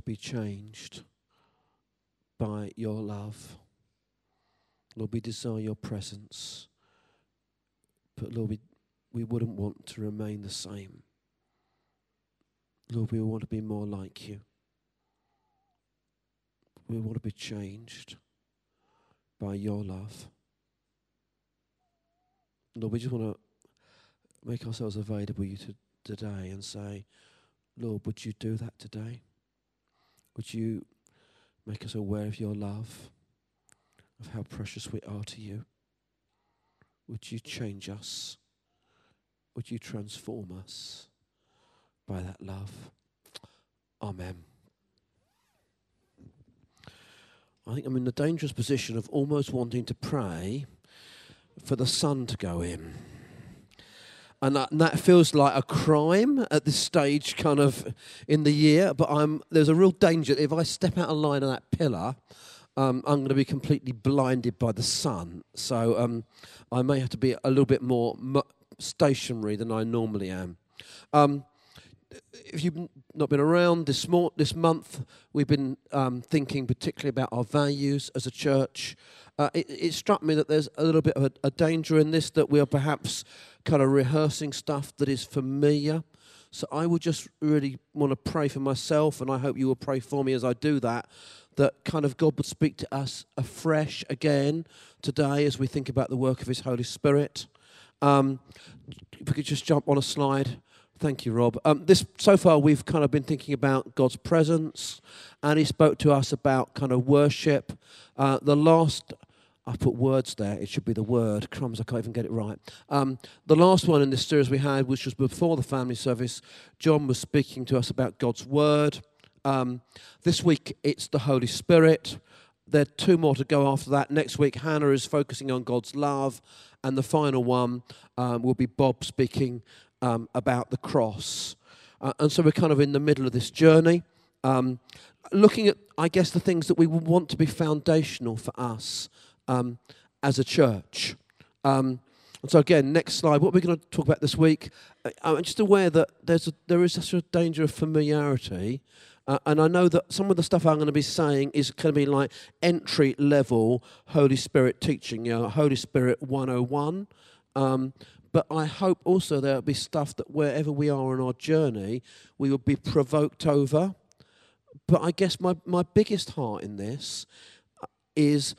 be changed by your love. Lord, we desire your presence. But Lord, we wouldn't want to remain the same. Lord, we want to be more like you. We want to be changed by your love. Lord, we just want to make ourselves available to you today and say, Lord, would you do that today? Would you make us aware of your love, of how precious we are to you? Would you change us? Would you transform us by that love? Amen. I think I'm in the dangerous position of almost wanting to pray for the sun to go in. And that feels like a crime at this stage kind of in the year, but there's a real danger. If I step out of line of that pillar, I'm going to be completely blinded by the sun. So I may have to be a little bit more stationary than I normally am. If you've not been around this month, we've been thinking particularly about our values as a church. It struck me that there's a little bit of a danger in this, that we are perhaps kind of rehearsing stuff that is familiar. So I would just really want to pray for myself, and I hope you will pray for me as I do that kind of God would speak to us afresh again today as we think about the work of his Holy Spirit. If we could just jump on a slide. Thank you, Rob. So far we've kind of been thinking about God's presence, and he spoke to us about kind of worship. I put words there, it should be the word. Crumbs, I can't even get it right. The last one in this series we had, which was before the family service, John was speaking to us about God's word. This week it's the Holy Spirit. There are two more to go after that. Next week Hannah is focusing on God's love, and the final one will be Bob speaking about the cross. And so we're kind of in the middle of this journey, looking at, I guess, the things that we would want to be foundational for us as a church. And so again, next slide. What we're going to talk about this week, I'm just aware that there is such a danger of familiarity. And I know that some of the stuff I'm going to be saying is going to be like entry-level Holy Spirit teaching, Holy Spirit 101. But I hope also there'll be stuff that wherever we are on our journey, we will be provoked over. But I guess my biggest heart in this is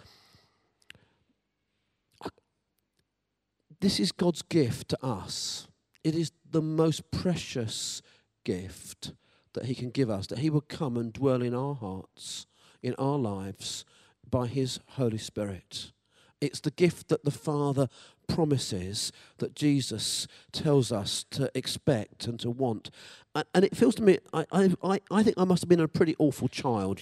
this is God's gift to us. It is the most precious gift that he can give us, that he will come and dwell in our hearts, in our lives, by his Holy Spirit. It's the gift that the Father promises, that Jesus tells us to expect and to want. And it feels to me, I think I must have been a pretty awful child,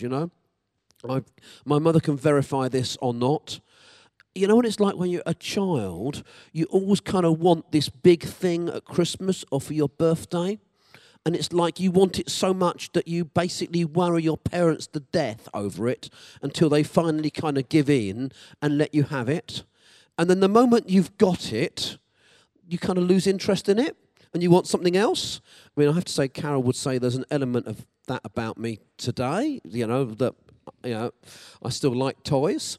My mother can verify this or not. You know what it's like when you're a child? You always kind of want this big thing at Christmas or for your birthday. And it's like you want it so much that you basically worry your parents to death over it until they finally kind of give in and let you have it. And then the moment you've got it, you kind of lose interest in it and you want something else. I mean, I have to say, Carol would say there's an element of that about me today, that I still like toys.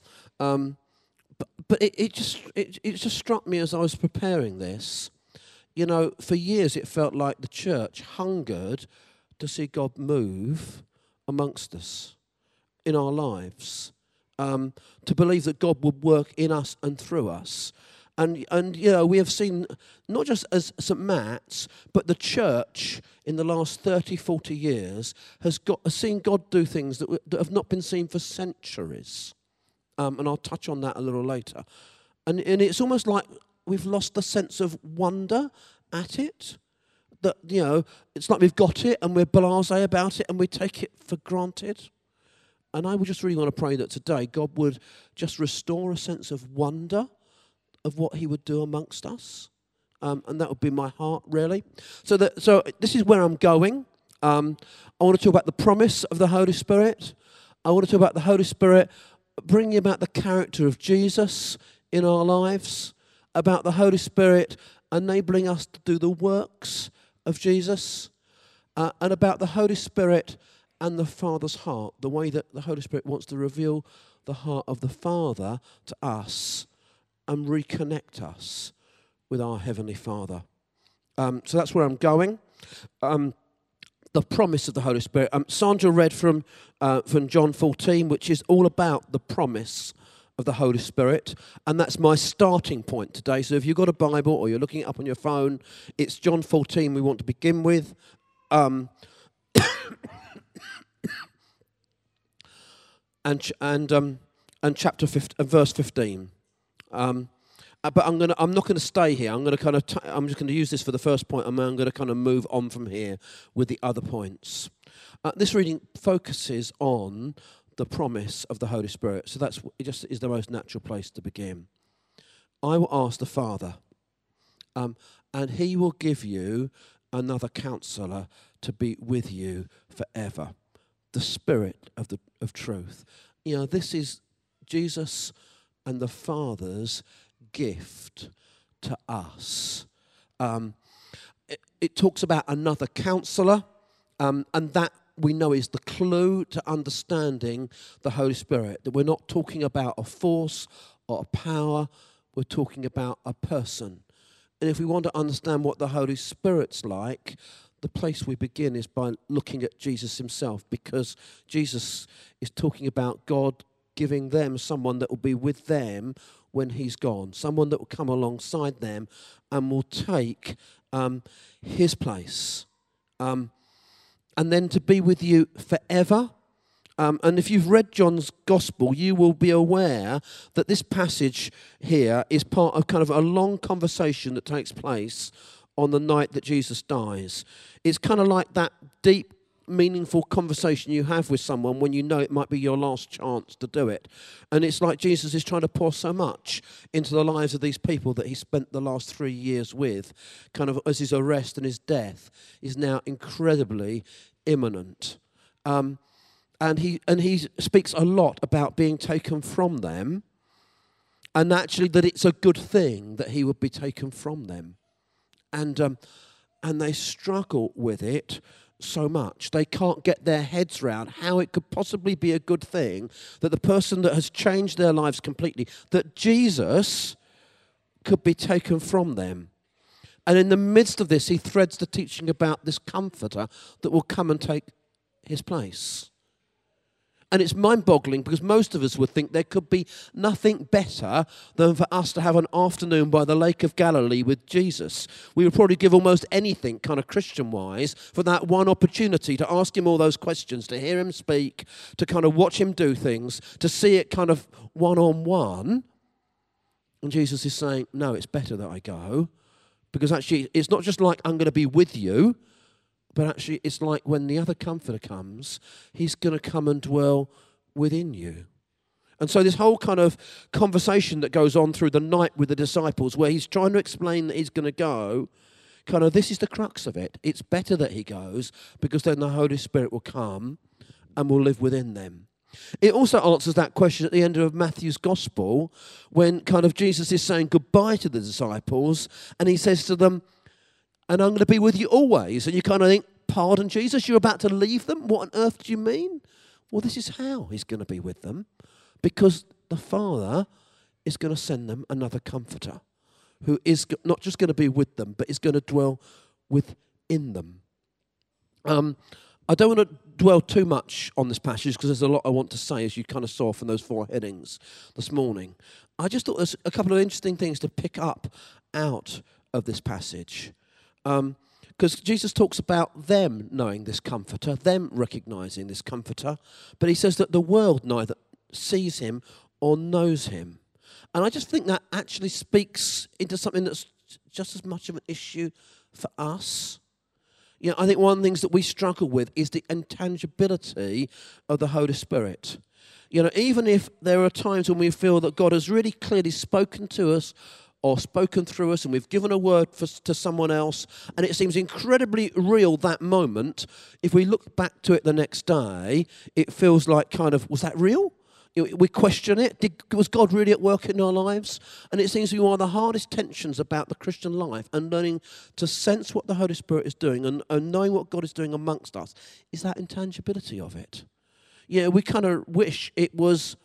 But it just struck me as I was preparing this. For years it felt like the church hungered to see God move amongst us in our lives, to believe that God would work in us and through us. And we have seen, not just as St. Matt's, but the church in the last 30, 40 years has seen God do things that have not been seen for centuries. And I'll touch on that a little later. And it's almost like we've lost the sense of wonder at it. That, it's like we've got it and we're blasé about it and we take it for granted. And I would just really want to pray that today God would just restore a sense of wonder of what he would do amongst us. And that would be my heart, really. So this is where I'm going. I want to talk about the promise of the Holy Spirit. I want to talk about the Holy Spirit bringing about the character of Jesus in our lives, about the Holy Spirit enabling us to do the works of Jesus, and about the Holy Spirit and the Father's heart, the way that the Holy Spirit wants to reveal the heart of the Father to us and reconnect us with our Heavenly Father. So that's where I'm going. The promise of the Holy Spirit. Sandra read from John 14, which is all about the promise of the Holy Spirit, and that's my starting point today. So if you've got a Bible or you're looking it up on your phone, it's John 14 we want to begin with. And chapter 15, verse 15. But I'm not going to stay here. I'm just going to use this for the first point, and I'm going to kind of move on from here with the other points. This reading focuses on the promise of the Holy Spirit, so it just is the most natural place to begin. I will ask the Father, and He will give you another Counselor to be with you forever, the Spirit of truth. You know, this is Jesus and the Father's gift to us. It talks about another Counselor, and that we know is the clue to understanding the Holy Spirit. That we're not talking about a force or a power, we're talking about a person. And if we want to understand what the Holy Spirit's like, the place we begin is by looking at Jesus himself, because Jesus is talking about God giving them someone that will be with them when he's gone, someone that will come alongside them and will take his place. And then to be with you forever. And if you've read John's Gospel, you will be aware that this passage here is part of kind of a long conversation that takes place on the night that Jesus dies. It's kind of like that deep, meaningful conversation you have with someone when you know it might be your last chance to do it. And it's like Jesus is trying to pour so much into the lives of these people that he spent the last 3 years with, kind of as his arrest and his death is now incredibly imminent. And he speaks a lot about being taken from them, and actually that it's a good thing that he would be taken from them. And they struggle with it so much. They can't get their heads round how it could possibly be a good thing that the person that has changed their lives completely, that Jesus could be taken from them. And in the midst of this, he threads the teaching about this comforter that will come and take his place. And it's mind-boggling because most of us would think there could be nothing better than for us to have an afternoon by the Lake of Galilee with Jesus. We would probably give almost anything, kind of Christian-wise, for that one opportunity to ask him all those questions, to hear him speak, to kind of watch him do things, to see it kind of one-on-one. And Jesus is saying, no, it's better that I go, because actually it's not just like I'm going to be with you, but actually it's like when the other Comforter comes, he's going to come and dwell within you. And so this whole kind of conversation that goes on through the night with the disciples, where he's trying to explain that he's going to go, kind of this is the crux of it. It's better that he goes, because then the Holy Spirit will come and will live within them. It also answers that question at the end of Matthew's Gospel, when kind of Jesus is saying goodbye to the disciples, and he says to them, and I'm going to be with you always. And you kind of think, pardon, Jesus, you're about to leave them? What on earth do you mean? Well, this is how he's going to be with them, because the Father is going to send them another Comforter who is not just going to be with them, but is going to dwell within them. I don't want to dwell too much on this passage because there's a lot I want to say, as you kind of saw from those 4 headings this morning. I just thought there's a couple of interesting things to pick up out of this passage. Because Jesus talks about them knowing this Comforter, them recognizing this Comforter, but he says that the world neither sees him or knows him. And I just think that actually speaks into something that's just as much of an issue for us. You know, I think one of the things that we struggle with is the intangibility of the Holy Spirit. You know, even if there are times when we feel that God has really clearly spoken to us or spoken through us, and we've given a word to someone else, and it seems incredibly real that moment, if we look back to it the next day, it feels like kind of, was that real? We question it. Was God really at work in our lives? And it seems to be one of the hardest tensions about the Christian life, and learning to sense what the Holy Spirit is doing and knowing what God is doing amongst us, is that intangibility of it. We kind of wish it was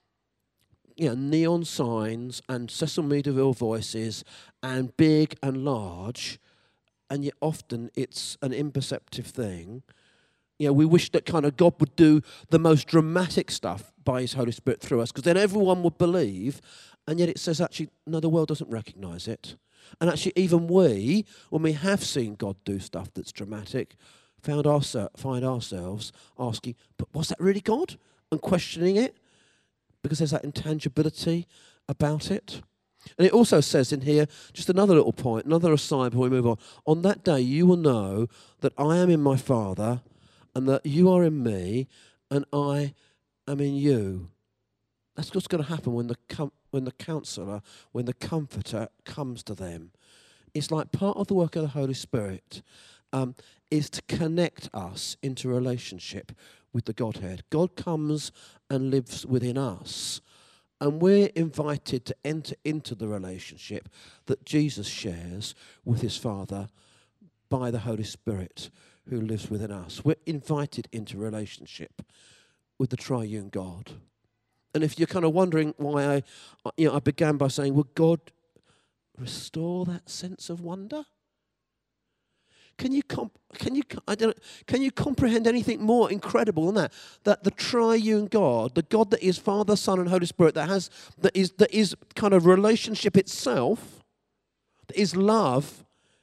neon signs and Sesame Deville voices and big and large, and yet often it's an imperceptive thing. We wish that kind of God would do the most dramatic stuff by his Holy Spirit through us, because then everyone would believe, and yet it says actually, no, the world doesn't recognise it. And actually even we, when we have seen God do stuff that's dramatic, find ourselves asking, but was that really God? And questioning it, because there's that intangibility about it. And it also says in here, just another little point, another aside before we move on that day you will know that I am in my Father, and that you are in me, and I am in you. That's what's going to happen when the counselor, when the comforter comes to them. It's like part of the work of the Holy Spirit is to connect us into a relationship with the Godhead. God comes and lives within us, and we're invited to enter into the relationship that Jesus shares with his Father by the Holy Spirit who lives within us. We're invited into relationship with the triune God. And if you're kind of wondering why I began by saying, will God restore that sense of wonder? Can you comprehend anything more incredible than that? That the triune God, the God that is Father, Son, and Holy Spirit, that is kind of relationship itself, that is love,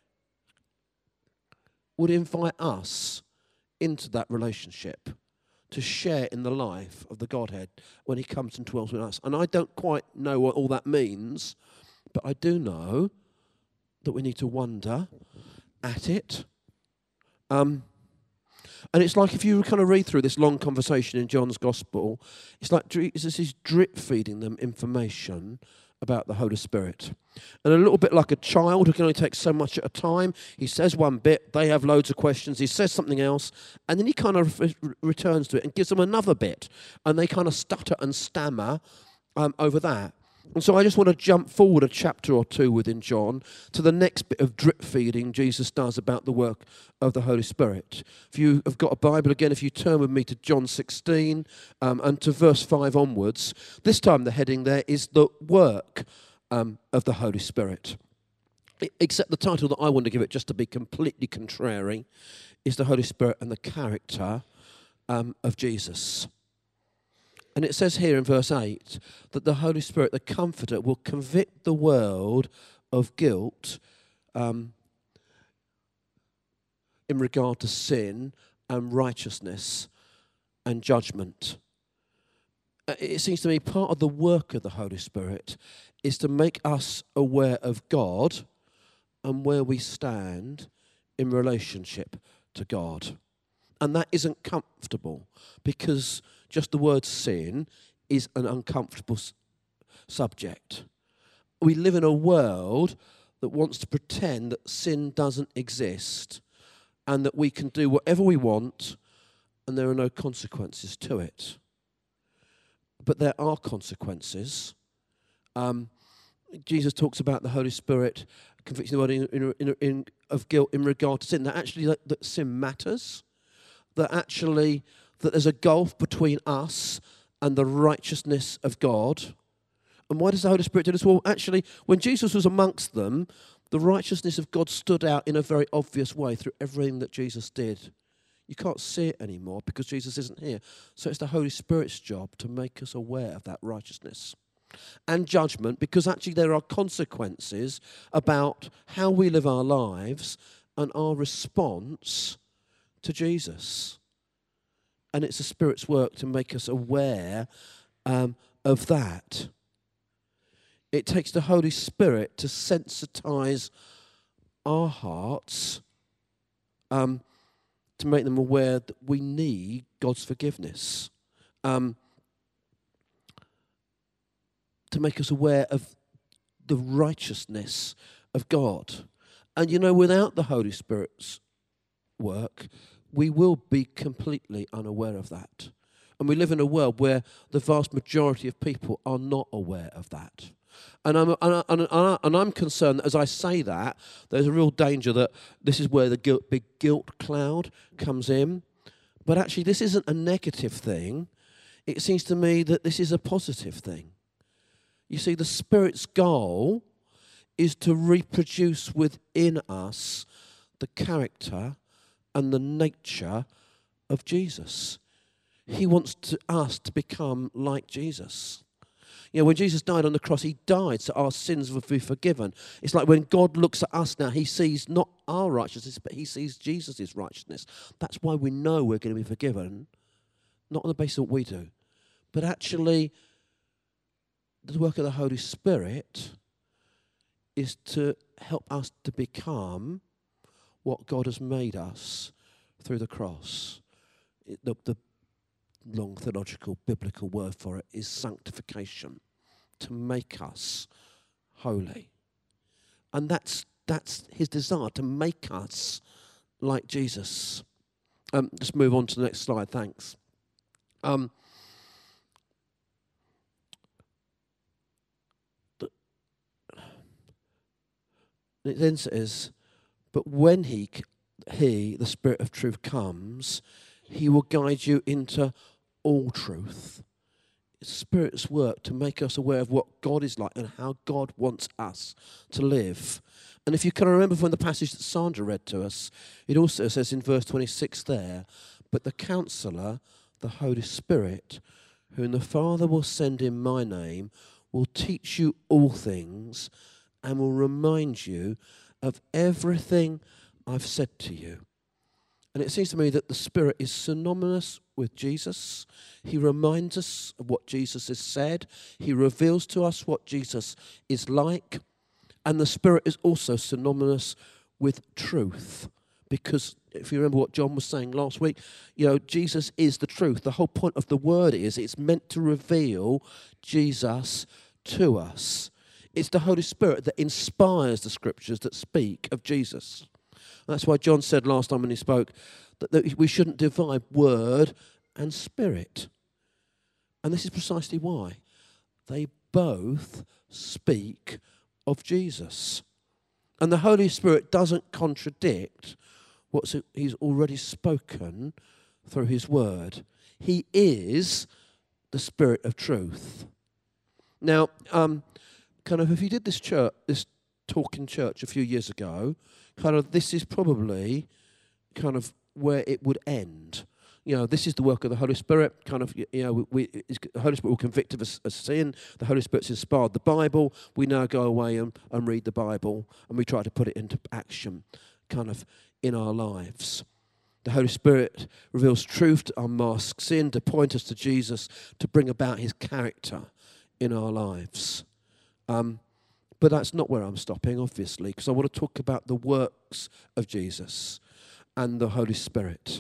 would invite us into that relationship to share in the life of the Godhead when he comes and dwells with us. And I don't quite know what all that means, but I do know that we need to wonder at it. And it's like if you kind of read through this long conversation in John's Gospel, it's like Jesus is drip feeding them information about the Holy Spirit. And a little bit like a child who can only take so much at a time. He says one bit, they have loads of questions, he says something else, and then he kind of returns to it and gives them another bit, and they kind of stutter and stammer over that. And so I just want to jump forward a chapter or two within John to the next bit of drip feeding Jesus does about the work of the Holy Spirit. If you have got a Bible again, if you turn with me to John 16 and to verse 5 onwards, this time the heading there is the work of the Holy Spirit. Except the title that I want to give it, just to be completely contrary, is the Holy Spirit and the character of Jesus. And it says here in verse 8 that the Holy Spirit, the Comforter, will convict the world of guilt in regard to sin and righteousness and judgment. It seems to me part of the work of the Holy Spirit is to make us aware of God and where we stand in relationship to God. And that isn't comfortable, because just the word sin is an uncomfortable subject. We live in a world that wants to pretend that sin doesn't exist and that we can do whatever we want and there are no consequences to it. But there are consequences. Jesus talks about the Holy Spirit convicting the world of guilt in regard to sin. That actually that sin matters. That there's a gulf between us and the righteousness of God. And why does the Holy Spirit do this? Well, actually, when Jesus was amongst them, the righteousness of God stood out in a very obvious way through everything that Jesus did. You can't see it anymore because Jesus isn't here. So it's the Holy Spirit's job to make us aware of that righteousness. And judgment, because actually there are consequences about how we live our lives and our response to Jesus. And it's the Spirit's work to make us aware of that. It takes the Holy Spirit to sensitize our hearts to make them aware that we need God's forgiveness. To make us aware of the righteousness of God. And without the Holy Spirit's work, we will be completely unaware of that. And we live in a world where the vast majority of people are not aware of that. And I'm concerned that as I say that, there's a real danger that this is where the big guilt cloud comes in. But actually, this isn't a negative thing. It seems to me that this is a positive thing. You see, the Spirit's goal is to reproduce within us the character and the nature of Jesus. He wants us to become like Jesus. You know, when Jesus died on the cross, he died so our sins would be forgiven. It's like when God looks at us now, he sees not our righteousness, but he sees Jesus' righteousness. That's why we know we're going to be forgiven, not on the basis of what we do, but actually the work of the Holy Spirit is to help us to become what God has made us through the cross. The long theological biblical word for it is sanctification, to make us holy. And that's his desire, to make us like Jesus. Just move on to the next slide, thanks. It then says, but when he, the Spirit of truth, comes, he will guide you into all truth. It's the Spirit's work to make us aware of what God is like and how God wants us to live. And if you can remember from the passage that Sandra read to us, it also says in verse 26 there, but the Counselor, the Holy Spirit, whom the Father will send in my name, will teach you all things and will remind you of everything I've said to you. And it seems to me that the Spirit is synonymous with Jesus. He reminds us of what Jesus has said. He reveals to us what Jesus is like. And the Spirit is also synonymous with truth. Because if you remember what John was saying last week, you know, Jesus is the truth. The whole point of the word is it's meant to reveal Jesus to us. It's the Holy Spirit that inspires the scriptures that speak of Jesus. That's why John said last time when he spoke that we shouldn't divide word and spirit. And this is precisely why. They both speak of Jesus. And the Holy Spirit doesn't contradict what he's already spoken through his word. He is the Spirit of truth. Now, if you did this talk in church a few years ago, this is probably where it would end. You know, this is the work of the Holy Spirit. The Holy Spirit will convict of us of sin. The Holy Spirit's inspired the Bible. We now go away and read the Bible, and we try to put it into action, in our lives. The Holy Spirit reveals truth to unmask sin, to point us to Jesus, to bring about his character in our lives. But that's not where I'm stopping, obviously, because I want to talk about the works of Jesus and the Holy Spirit.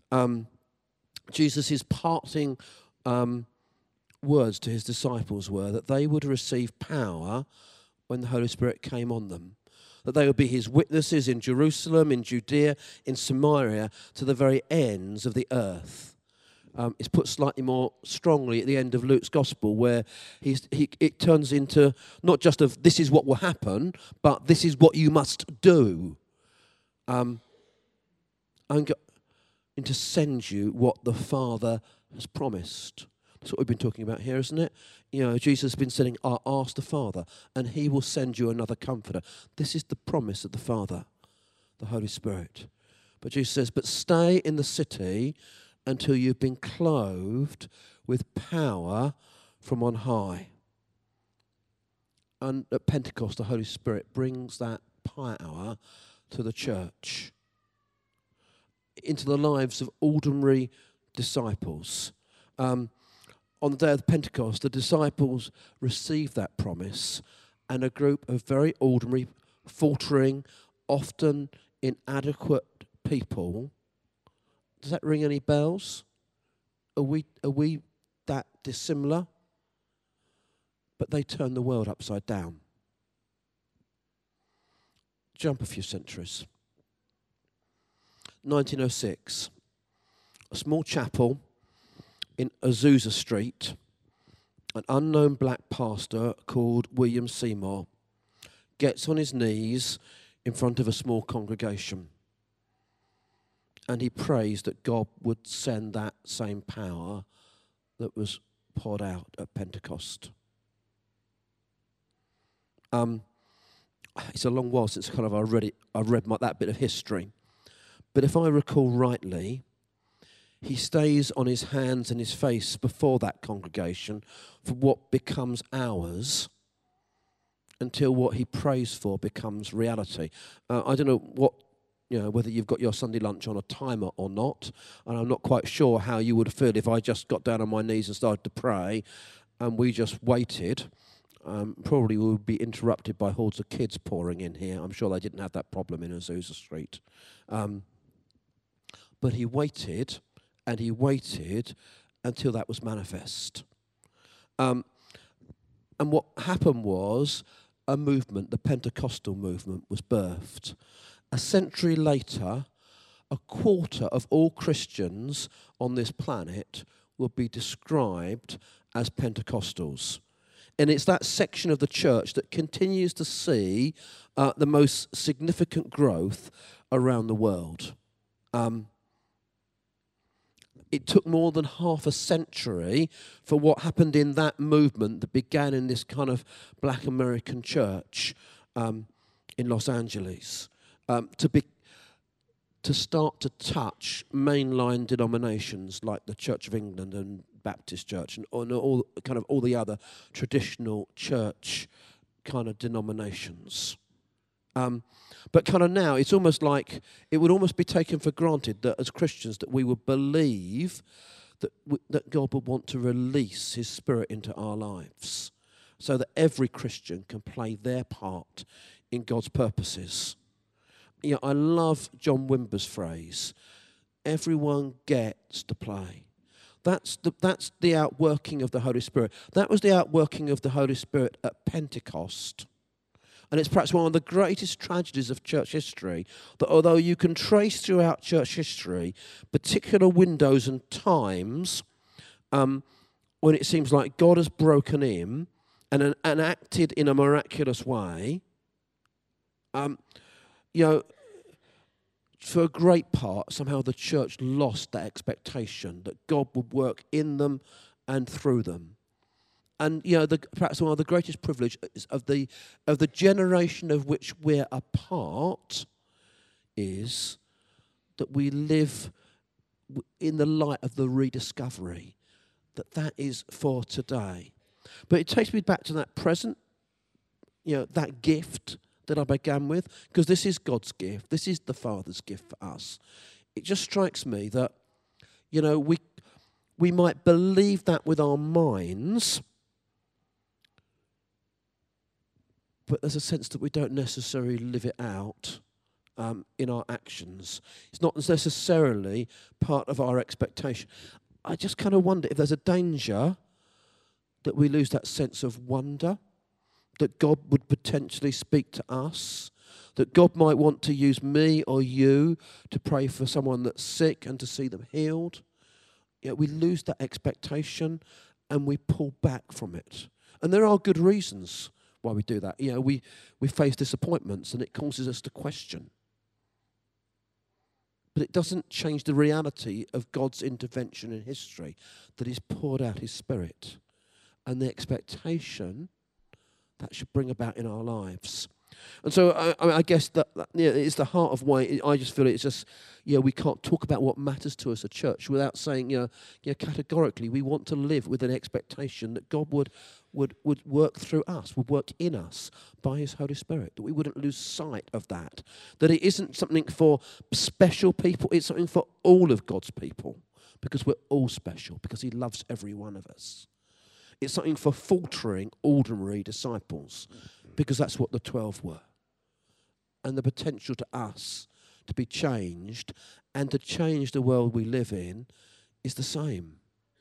Jesus' parting words to his disciples were that they would receive power when the Holy Spirit came on them, that they would be his witnesses in Jerusalem, in Judea, in Samaria, to the very ends of the earth. It's put slightly more strongly at the end of Luke's Gospel, where it turns into not just of this is what will happen, but this is what you must do. I'm going to send you what the Father has promised. That's what we've been talking about here, isn't it? You know, Jesus has been saying, ask the Father, and he will send you another comforter. This is the promise of the Father, the Holy Spirit. But Jesus says, but stay in the city until you've been clothed with power from on high. And at Pentecost, the Holy Spirit brings that power to the church, into the lives of ordinary disciples. On the day of Pentecost, the disciples received that promise, and a group of very ordinary, faltering, often inadequate people. Does that ring any bells? Are we that dissimilar? But they turned the world upside down. Jump a few centuries. 1906. A small chapel in Azusa Street, an unknown black pastor called William Seymour gets on his knees in front of a small congregation, and he prays that God would send that same power that was poured out at Pentecost. It's a long while since I read that bit of history, but if I recall rightly, he stays on his hands and his face before that congregation for what becomes hours until what he prays for becomes reality. I don't know whether you've got your Sunday lunch on a timer or not, and I'm not quite sure how you would feel if I just got down on my knees and started to pray and we just waited. Probably we would be interrupted by hordes of kids pouring in here. I'm sure they didn't have that problem in Azusa Street. But he waited, and he waited until that was manifest. And what happened was a movement, the Pentecostal movement, was birthed. A century later, a quarter of all Christians on this planet will be described as Pentecostals. And it's that section of the church that continues to see the most significant growth around the world. It took more than half a century for what happened in that movement that began in this kind of black American church in Los Angeles to start to touch mainline denominations like the Church of England and Baptist Church and all the other traditional church kind of denominations. But kind of now, it's almost like it would almost be taken for granted that as Christians that we would believe that God would want to release his Spirit into our lives so that every Christian can play their part in God's purposes. I love John Wimber's phrase, everyone gets to play. That's the outworking of the Holy Spirit. That was the outworking of the Holy Spirit at Pentecost. And it's perhaps one of the greatest tragedies of church history, that although you can trace throughout church history particular windows and times when it seems like God has broken in and acted in a miraculous way, for a great part, somehow the church lost that expectation that God would work in them and through them. And perhaps one of the greatest privileges of the generation of which we're a part is that we live in the light of the rediscovery, that is for today. But it takes me back to that present, that gift that I began with, because this is God's gift. This is the Father's gift for us. It just strikes me that, we might believe that with our minds, but there's a sense that we don't necessarily live it out in our actions. It's not necessarily part of our expectation. I just kind of wonder if there's a danger that we lose that sense of wonder, that God would potentially speak to us, that God might want to use me or you to pray for someone that's sick and to see them healed. We lose that expectation and we pull back from it. And there are good reasons why we do that. We face disappointments and it causes us to question. But it doesn't change the reality of God's intervention in history, that he's poured out his Spirit and the expectation that should bring about in our lives. And so I guess that it's the heart of why I just feel it's just, we can't talk about what matters to us as a church without saying, categorically, we want to live with an expectation that God would work through us, would work in us by his Holy Spirit, that we wouldn't lose sight of that it isn't something for special people, it's something for all of God's people, because we're all special, because he loves every one of us. It's something for faltering, ordinary disciples, because that's what the 12 were. And the potential to us to be changed and to change the world we live in is the same.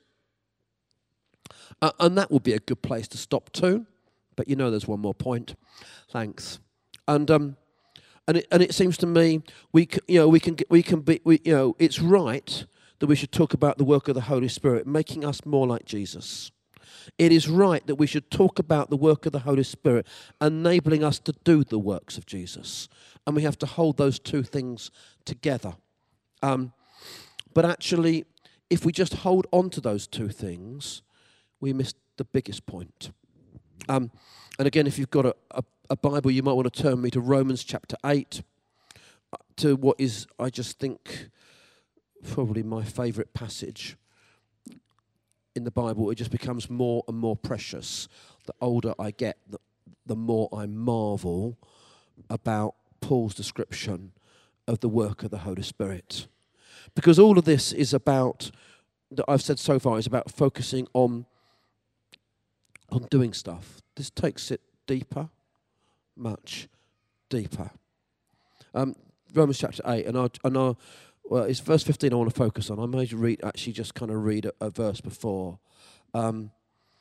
And that would be a good place to stop too. But there's one more point. Thanks. And it seems to me it's right that we should talk about the work of the Holy Spirit, making us more like Jesus. It is right that we should talk about the work of the Holy Spirit, enabling us to do the works of Jesus. And we have to hold those two things together. But actually, if we just hold on to those two things, we miss the biggest point. And again, if you've got a Bible, you might want to turn me to Romans chapter 8, to what is, I just think, probably my favourite passage in the Bible. It just becomes more and more precious. The older I get, the more I marvel about Paul's description of the work of the Holy Spirit. Because all of this is about, that I've said so far, is about focusing on doing stuff. This takes it deeper, much deeper. Romans chapter 8, well, it's verse 15 I want to focus on. I may read a verse before. Now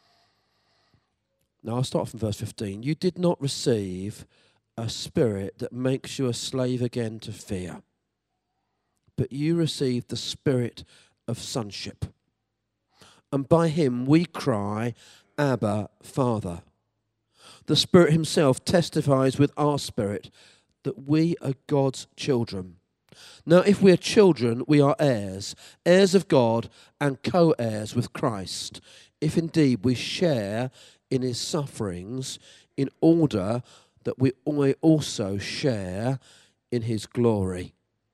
I'll start from verse 15. You did not receive a spirit that makes you a slave again to fear, but you received the spirit of sonship. And by him we cry, Abba, Father. The Spirit himself testifies with our spirit that we are God's children. Now, if we are children, we are heirs, heirs of God and co-heirs with Christ, if indeed we share in his sufferings, in order that we also share in his glory.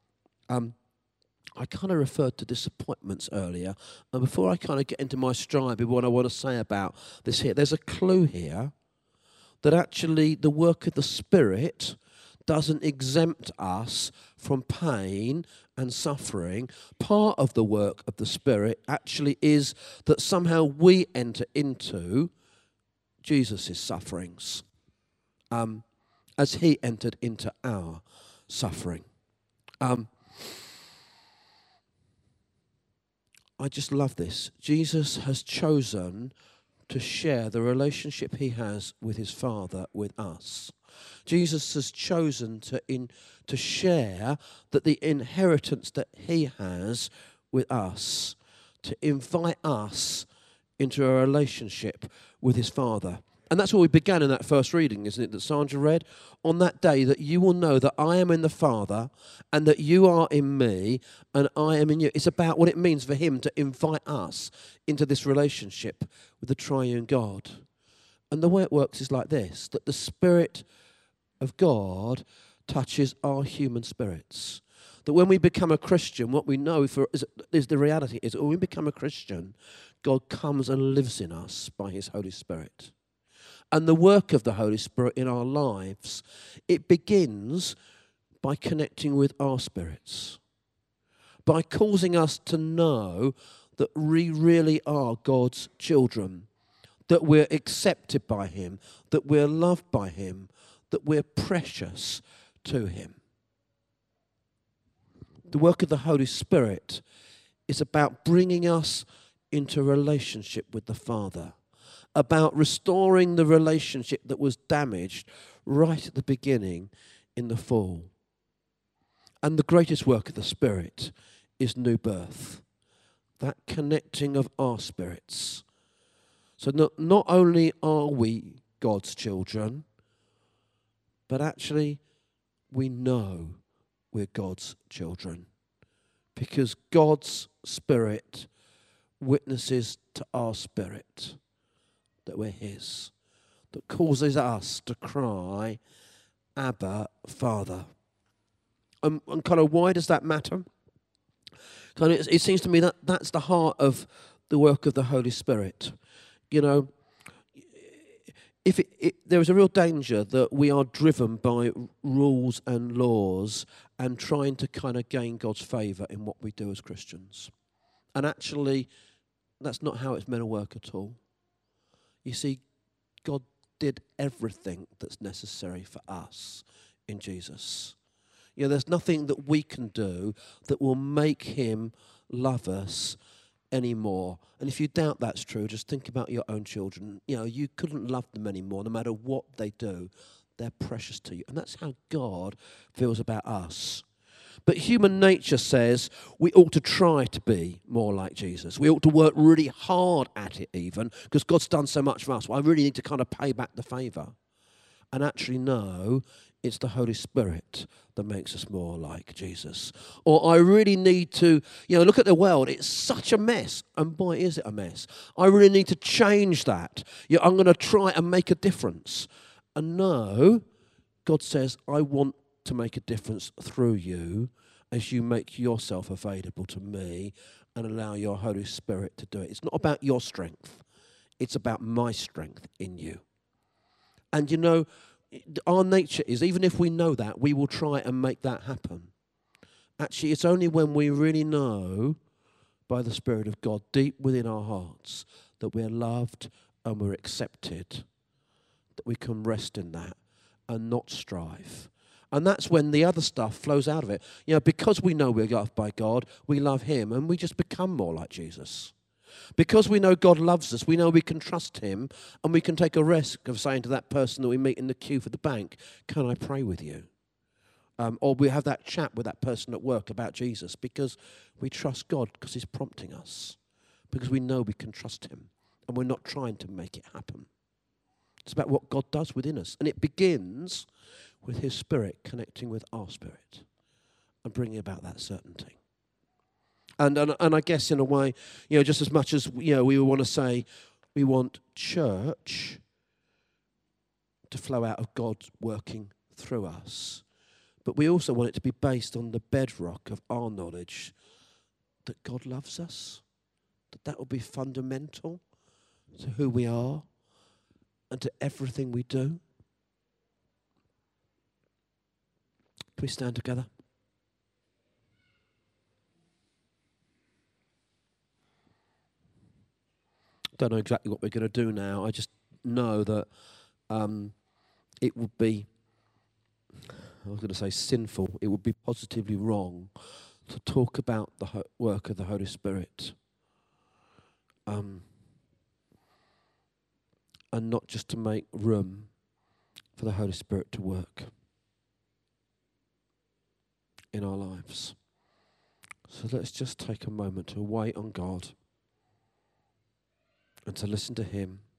I kind of referred to disappointments earlier, and before I kind of get into my stride with what I want to say about this here, there's a clue here that actually the work of the Spirit doesn't exempt us from pain and suffering. Part of the work of the Spirit actually is that somehow we enter into Jesus' sufferings, as he entered into our suffering. I just love this. Jesus has chosen to share the relationship he has with his Father with us. Jesus has chosen to share that the inheritance that he has with us, to invite us into a relationship with his Father. And that's where we began in that first reading, isn't it, that Sandra read? On that day that you will know that I am in the Father and that you are in me and I am in you. It's about what it means for him to invite us into this relationship with the triune God. And the way it works is like this, that the Spirit of God touches our human spirits. That when we become a Christian, what we know is the reality is when we become a Christian, God comes and lives in us by his Holy Spirit. And the work of the Holy Spirit in our lives, it begins by connecting with our spirits, by causing us to know that we really are God's children, that we're accepted by him, that we're loved by him, that we're precious to him. The work of the Holy Spirit is about bringing us into relationship with the Father, about restoring the relationship that was damaged right at the beginning in the fall. And the greatest work of the Spirit is new birth, that connecting of our spirits. So not only are we God's children, but actually we know we're God's children because God's Spirit witnesses to our spirit that we're his, that causes us to cry, Abba, Father. And kind of why does that matter? Kind of, it seems to me that that's the heart of the work of the Holy Spirit. You know, there is a real danger that we are driven by rules and laws and trying to kind of gain God's favour in what we do as Christians. And actually, that's not how it's meant to work at all. You see, God did everything that's necessary for us in Jesus. You know, there's nothing that we can do that will make him love us anymore. And if you doubt that's true, just think about your own children. You know, you couldn't love them anymore, no matter what they do. They're precious to you. And that's how God feels about us. But human nature says we ought to try to be more like Jesus. We ought to work really hard at it even, because God's done so much for us. Well, I really need to kind of pay back the favour. And actually, no, it's the Holy Spirit that makes us more like Jesus. Or I really need to, look at the world. It's such a mess. And boy, is it a mess. I really need to change that. I'm going to try and make a difference. And no, God says, I want to make a difference through you as you make yourself available to me and allow your Holy Spirit to do it. It's not about your strength. It's about my strength in you. And our nature is, even if we know that, we will try and make that happen. Actually, it's only when we really know by the Spirit of God deep within our hearts that we're loved and we're accepted that we can rest in that and not strive. And that's when the other stuff flows out of it. Because we know we're loved by God, we love him, and we just become more like Jesus. Because we know God loves us, we know we can trust him, and we can take a risk of saying to that person that we meet in the queue for the bank, can I pray with you? Or we have that chat with that person at work about Jesus because we trust God because he's prompting us, because we know we can trust him, and we're not trying to make it happen. It's about what God does within us, and it begins with his Spirit connecting with our spirit and bringing about that certainty. And I guess in a way, just as much as we want to say we want church to flow out of God working through us, but we also want it to be based on the bedrock of our knowledge that God loves us, that will be fundamental to who we are and to everything we do. Can we stand together? Don't know exactly what we're going to do now. I just know that it would be, I was going to say sinful, it would be positively wrong to talk about the work of the Holy Spirit and not just to make room for the Holy Spirit to work in our lives. So let's just take a moment to wait on God and to listen to him